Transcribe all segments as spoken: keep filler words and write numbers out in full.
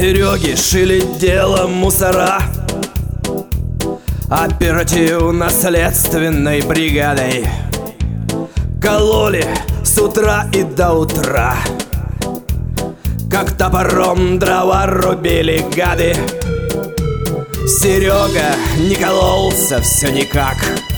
Сереги шили дело мусора оперативно-следственной бригадой. Кололи с утра и до утра, как топором дрова рубили гады. Серега не кололся все никак,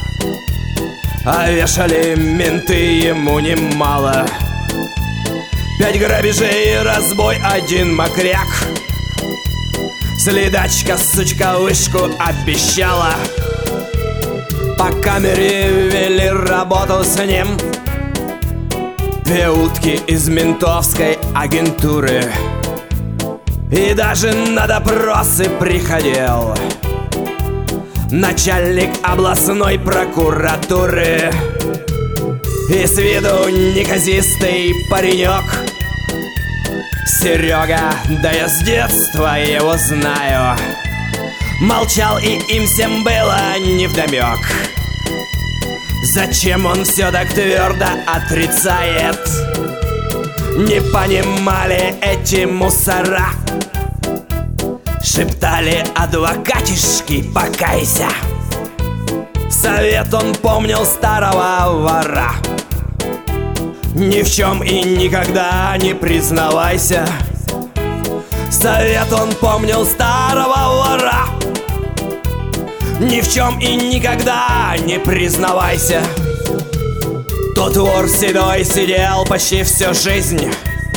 а вешали менты ему немало. Пять грабежей, разбой, один мокряк. Следачка, сучка, вышку обещала. По камере вели работу с ним две утки из ментовской агентуры. И даже на допросы приходил начальник областной прокуратуры. И с виду неказистый паренек Серега, да я с детства его знаю. Молчал, и им всем было невдомек, зачем он все так твердо отрицает. Не понимали эти мусора, шептали: адвокатишки, покайся. Совет он помнил старого вора: ни в чем и никогда не признавайся. Совет он помнил старого вора: ни в чем и никогда не признавайся. Тот вор седой сидел почти всю жизнь.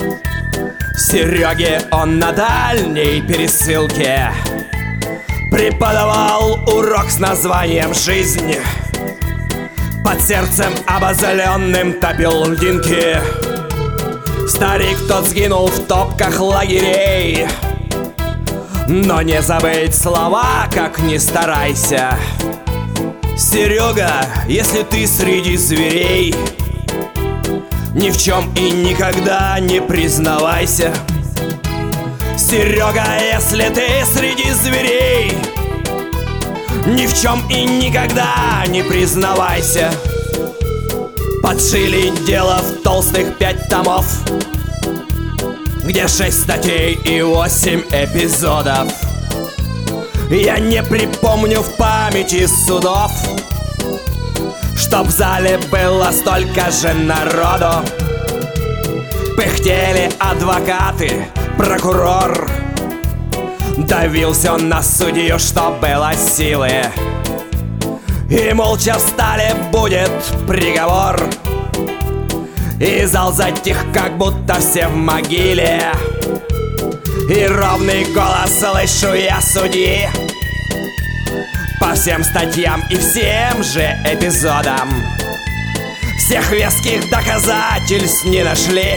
Сереге он на дальней пересылке преподавал урок с названием «Жизнь». Под сердцем обозленным топил льдинки. Старик тот сгинул в топках лагерей, но не забыть слова, как ни старайся. Серега, если ты среди зверей, ни в чем и никогда не признавайся. Серега, если ты среди зверей, ни в чем и никогда не признавайся. Подшили дело в толстых пять томов, где шесть статей и восемь эпизодов. Я не припомню в памяти судов, чтоб в зале было столько же народу. Пыхтели адвокаты, прокурор давился на судью, что было силы. И молча встали: будет приговор. И зал затих, как будто все в могиле. И ровный голос слышу я судьи по всем статьям и всем же эпизодам. Всех веских доказательств не нашли.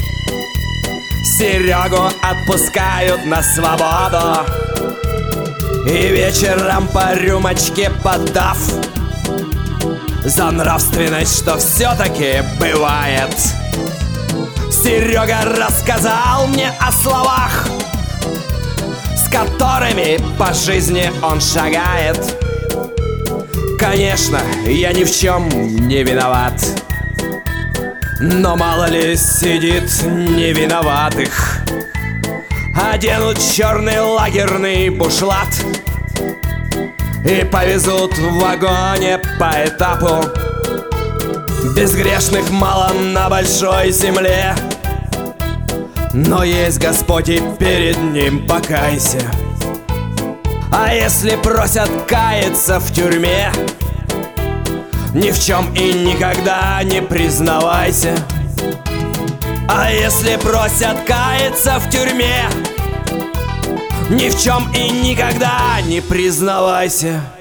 Серегу отпускают на свободу. И вечером по рюмочке подав за нравственность, что все-таки бывает, Серега рассказал мне о словах, с которыми по жизни он шагает. Конечно, я ни в чем не виноват, но мало ли сидит невиноватых. Оденут черный лагерный бушлат и повезут в вагоне по этапу. Безгрешных мало на большой земле, но есть Господь, и перед Ним покайся. А если просят каяться в тюрьме, ни в чем и никогда не признавайся. А если просят каяться в тюрьме, ни в чем и никогда не признавайся.